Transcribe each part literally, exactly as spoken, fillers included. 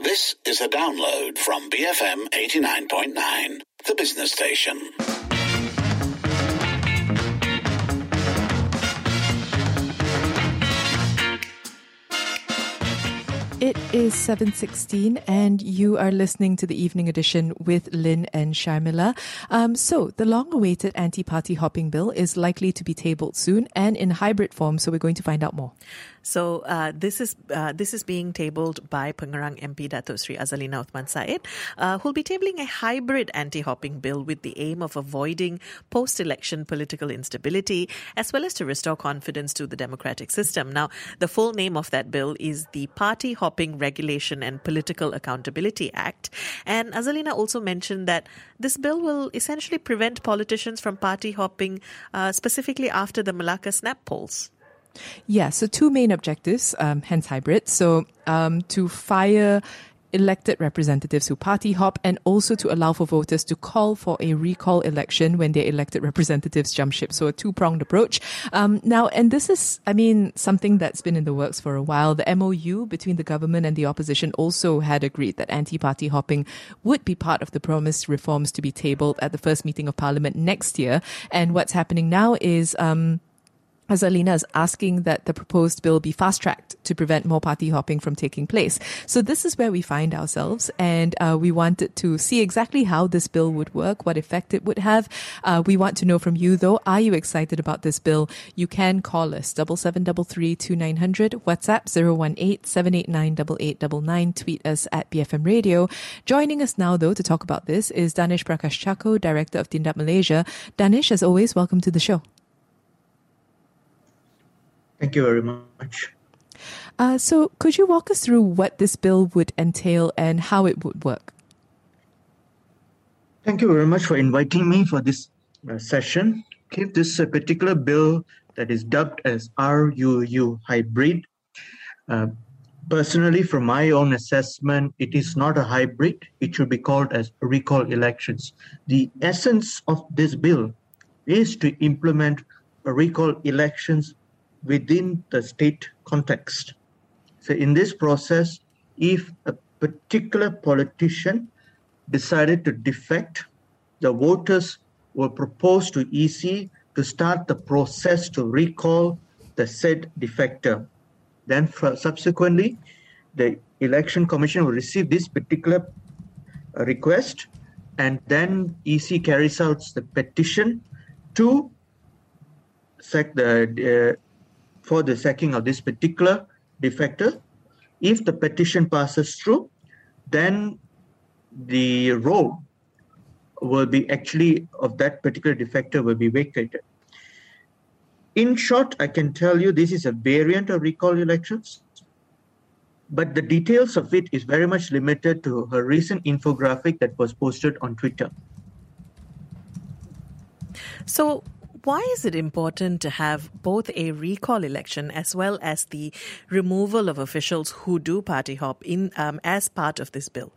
This is a download from B F M eighty-nine point nine, the business station. It is seven sixteen and you are listening to the evening edition with Lynn and Sharmila. Um, so, the long-awaited anti-party hopping bill is likely to be tabled soon and in hybrid form, so we're going to find out more. So uh, this is uh, this is being tabled by Pengerang M P Dato Sri Azalina Uthman Said, uh, who'll be tabling a hybrid anti-hopping bill with the aim of avoiding post-election political instability, as well as to restore confidence to the democratic system. Now, the full name of that bill is the Party Hopping Regulation and Political Accountability Act. And Azalina also mentioned that this bill will essentially prevent politicians from party hopping, uh, specifically after the Malacca snap polls. Yeah, so two main objectives, um, hence hybrid. So um, to fire elected representatives who party hop and also to allow for voters to call for a recall election when their elected representatives jump ship. So a two-pronged approach. Um, now, and this is, I mean, something that's been in the works for a while. The M O U between the government and the opposition also had agreed that anti-party hopping would be part of the promised reforms to be tabled at the first meeting of Parliament next year. And what's happening now is... Um, Azalina is asking that the proposed bill be fast-tracked to prevent more party hopping from taking place. So this is where we find ourselves, and uh, we wanted to see exactly how this bill would work, what effect it would have. Uh, we want to know from you, though, are you excited about this bill? You can call us, double seven double three two nine hundred, WhatsApp zero one eight seven eight nine eight eight nine nine, tweet us at B F M Radio. Joining us now, though, to talk about this is Danish Prakash Chako, Director of Tindap Malaysia. Danish, as always, welcome to the show. Thank you very much. Uh, so could you walk us through what this bill would entail and how it would work? Thank you very much for inviting me for this uh, session. Okay, this uh, particular bill that is dubbed as R U U hybrid. Uh, personally, from my own assessment, it is not a hybrid. It should be called as recall elections. The essence of this bill is to implement a recall elections within the state context. So in this process, if a particular politician decided to defect, the voters will propose to E C to start the process to recall the said defector. Then for, subsequently, the Election Commission will receive this particular uh, request, and then E C carries out the petition to sack the uh, for the sacking of this particular defector. If the petition passes through, then the role will be actually of that particular defector will be vacated. In short, I can tell you this is a variant of recall elections, but the details of it is very much limited to a recent infographic that was posted on Twitter. So, why is it important to have both a recall election as well as the removal of officials who do party hop in um, as part of this bill?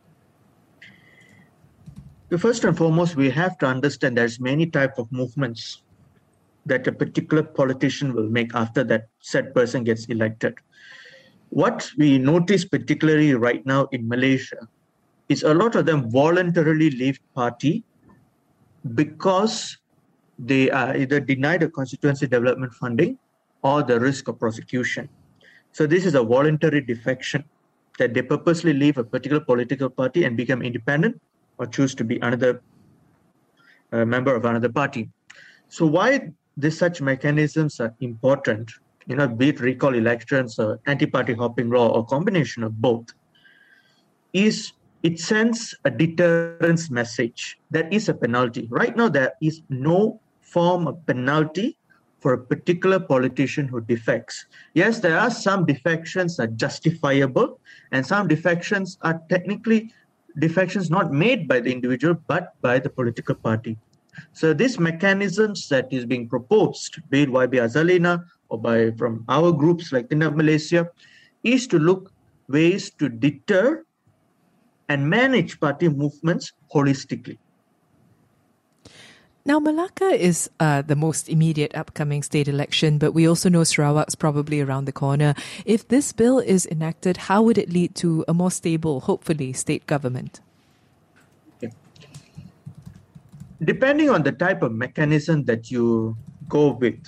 First and foremost, we have to understand there's many types of movements that a particular politician will make after that said person gets elected. What we notice particularly right now in Malaysia is a lot of them voluntarily leave party because they are either denied a constituency development funding or the risk of prosecution. So this is a voluntary defection that they purposely leave a particular political party and become independent or choose to be another uh, member of another party. So why this such mechanisms are important, you know, be it recall elections or anti-party hopping law or combination of both, is it sends a deterrence message. There is a penalty. Right now, there is no form of penalty for a particular politician who defects. Yes, there are some defections that are justifiable, and some defections are technically defections not made by the individual, but by the political party. So these mechanisms that is being proposed, be it Y B Azalina or by from our groups like Tindap Malaysia, is to look ways to deter and manage party movements holistically. Now, Malacca is uh, the most immediate upcoming state election, but we also know Sarawak's probably around the corner. If this bill is enacted, how would it lead to a more stable, hopefully, state government? Okay. Depending on the type of mechanism that you go with,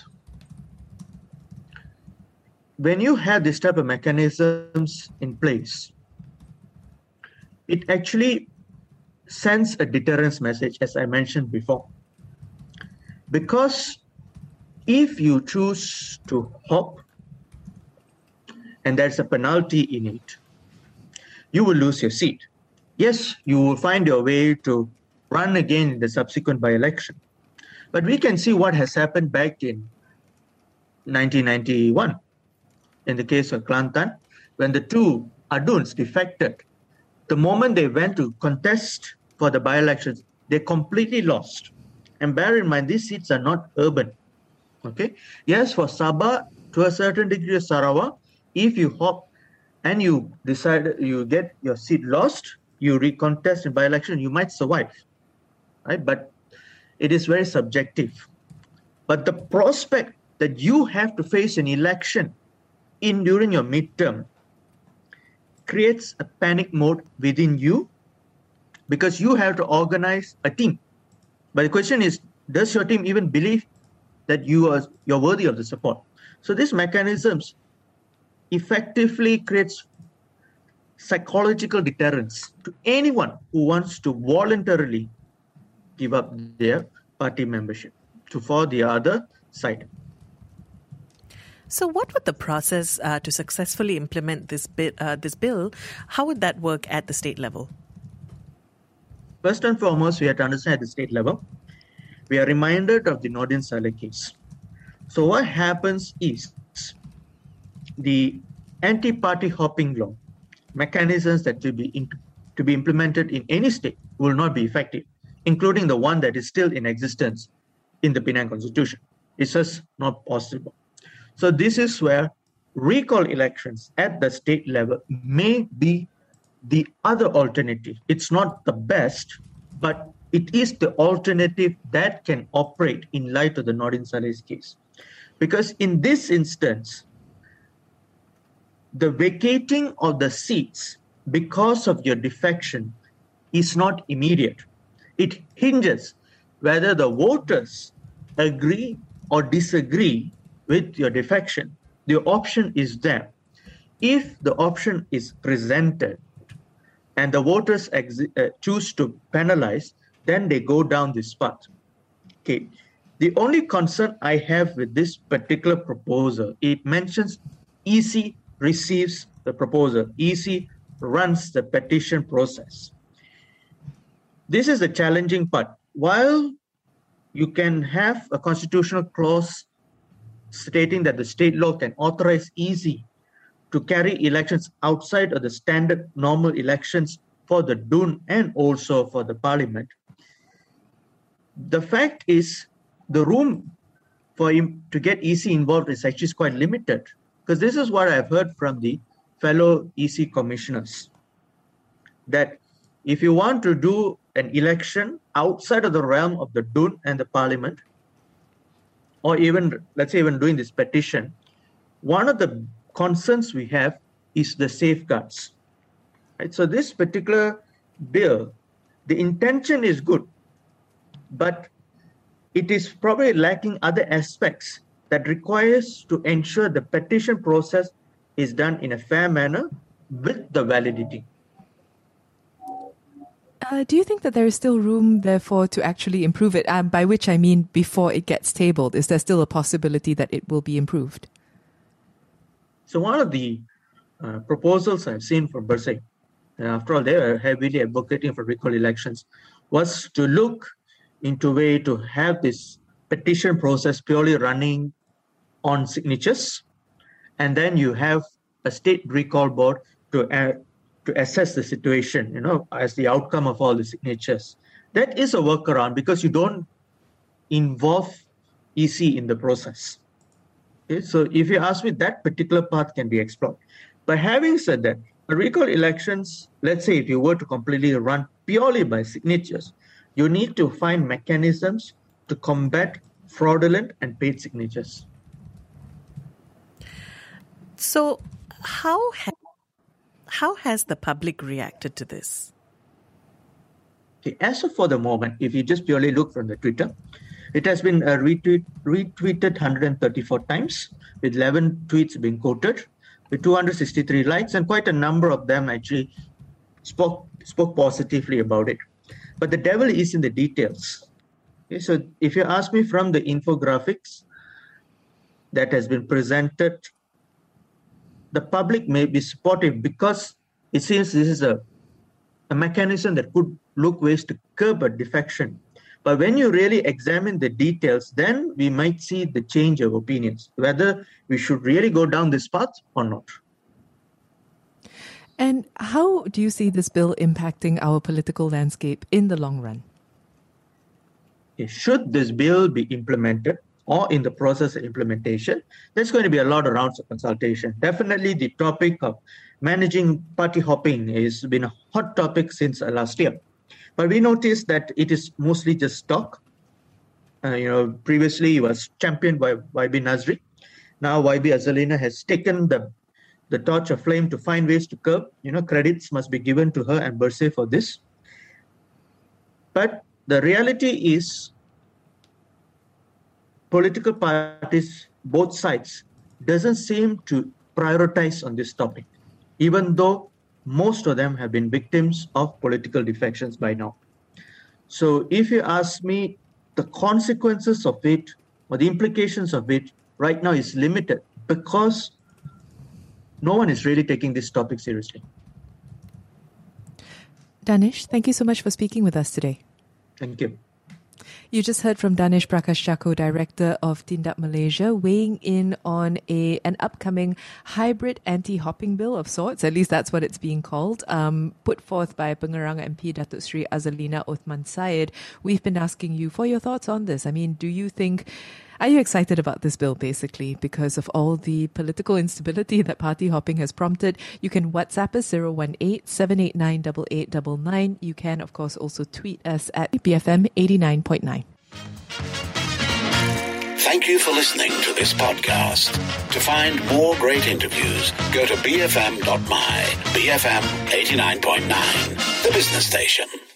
when you have this type of mechanisms in place, it actually sends a deterrence message, as I mentioned before. Because if you choose to hop and there's a penalty in it, you will lose your seat. Yes, you will find your way to run again in the subsequent by-election. But we can see what has happened back in nineteen ninety-one. In the case of Kelantan, when the two Aduns defected, the moment they went to contest for the by-elections, they completely lost. And bear in mind, these seats are not urban. Okay. Yes, for Sabah, to a certain degree of Sarawak, if you hop and you decide you get your seat lost, you recontest in by-election, you might survive. Right? But it is very subjective. But the prospect that you have to face an election in during your midterm creates a panic mode within you because you have to organize a team. But the question is, does your team even believe that you are you're worthy of the support? So these mechanisms effectively creates psychological deterrence to anyone who wants to voluntarily give up their party membership to for the other side. So what would the process uh, to successfully implement this, bi- uh, this bill, how would that work at the state level? First and foremost, we have to understand at the state level, we are reminded of the Nordin Saleh case. So what happens is the anti-party hopping law, mechanisms that to be in, to be implemented in any state will not be effective, including the one that is still in existence in the Penang Constitution. It's just not possible. So this is where recall elections at the state level may be the other alternative. It's not the best, but it is the alternative that can operate in light of the Nordin Saleh's case. Because in this instance, the vacating of the seats because of your defection is not immediate. It hinges whether the voters agree or disagree with your defection. The option is there. If the option is presented and the voters ex- uh, choose to penalize, then they go down this path. Okay. The only concern I have with this particular proposal, it mentions E C receives the proposal. E C runs the petition process. This is the challenging part. While you can have a constitutional clause stating that the state law can authorize E C to carry elections outside of the standard normal elections for the D U N and also for the parliament, the fact is the room for him to get E C involved is actually quite limited, because this is what I've heard from the fellow E C commissioners, that if you want to do an election outside of the realm of the D U N and the parliament, or even, let's say, even doing this petition, one of the concerns we have is the safeguards. Right? So this particular bill, the intention is good, but it is probably lacking other aspects that requires to ensure the petition process is done in a fair manner with the validity. Uh, do you think that there is still room, therefore, to actually improve it? Um, by which I mean before it gets tabled. Is there still a possibility that it will be improved? So one of the uh, proposals I've seen from Bersih, uh, after all, they are heavily advocating for recall elections, was to look into a way to have this petition process purely running on signatures, and then you have a state recall board to uh, to assess the situation, you know, as the outcome of all the signatures. That is a workaround because you don't involve E C in the process. Okay? So if you ask me, that particular path can be explored. But having said that, the recall elections, let's say if you were to completely run purely by signatures, you need to find mechanisms to combat fraudulent and paid signatures. So, how ha- how has the public reacted to this? Okay, as of for the moment, if you just purely look from the Twitter, it has been uh, retweet, retweeted one hundred thirty-four times, with eleven tweets being quoted, with two hundred sixty-three likes, and quite a number of them actually spoke spoke positively about it. But the devil is in the details. Okay, so if you ask me from the infographics that has been presented, the public may be supportive because it seems this is a, a mechanism that could look ways to curb a defection. But when you really examine the details, then we might see the change of opinions, whether we should really go down this path or not. And how do you see this bill impacting our political landscape in the long run? Should this bill be implemented or in the process of implementation, there's going to be a lot of rounds of consultation. Definitely the topic of managing party hopping has been a hot topic since uh, last year. But we noticed that it is mostly just talk. Uh, you know, previously it was championed by Y B Nazri. Now Y B Azalina has taken the the torch of flame to find ways to curb. You know, credits must be given to her and Bersih for this. But the reality is, political parties, both sides, doesn't seem to prioritize on this topic, even though most of them have been victims of political defections by now. So if you ask me, the consequences of it or the implications of it right now is limited because no one is really taking this topic seriously. Danish, thank you so much for speaking with us today. Thank you. You just heard from Danish Prakash Chako, Director of Tindak Malaysia, weighing in on a an upcoming hybrid anti-hopping bill of sorts. At least that's what it's being called, um, put forth by Pengerang M P Datuk Sri Azalina Othman Syed. We've been asking you for your thoughts on this. I mean, do you think... Are you excited about this bill, basically, because of all the political instability that party hopping has prompted? You can WhatsApp us zero one eight, seven eight nine, eight eight nine nine. You can, of course, also tweet us at B F M eighty-nine point nine. Thank you for listening to this podcast. To find more great interviews, go to b f m dot my. B F M eighty-nine point nine, the business station.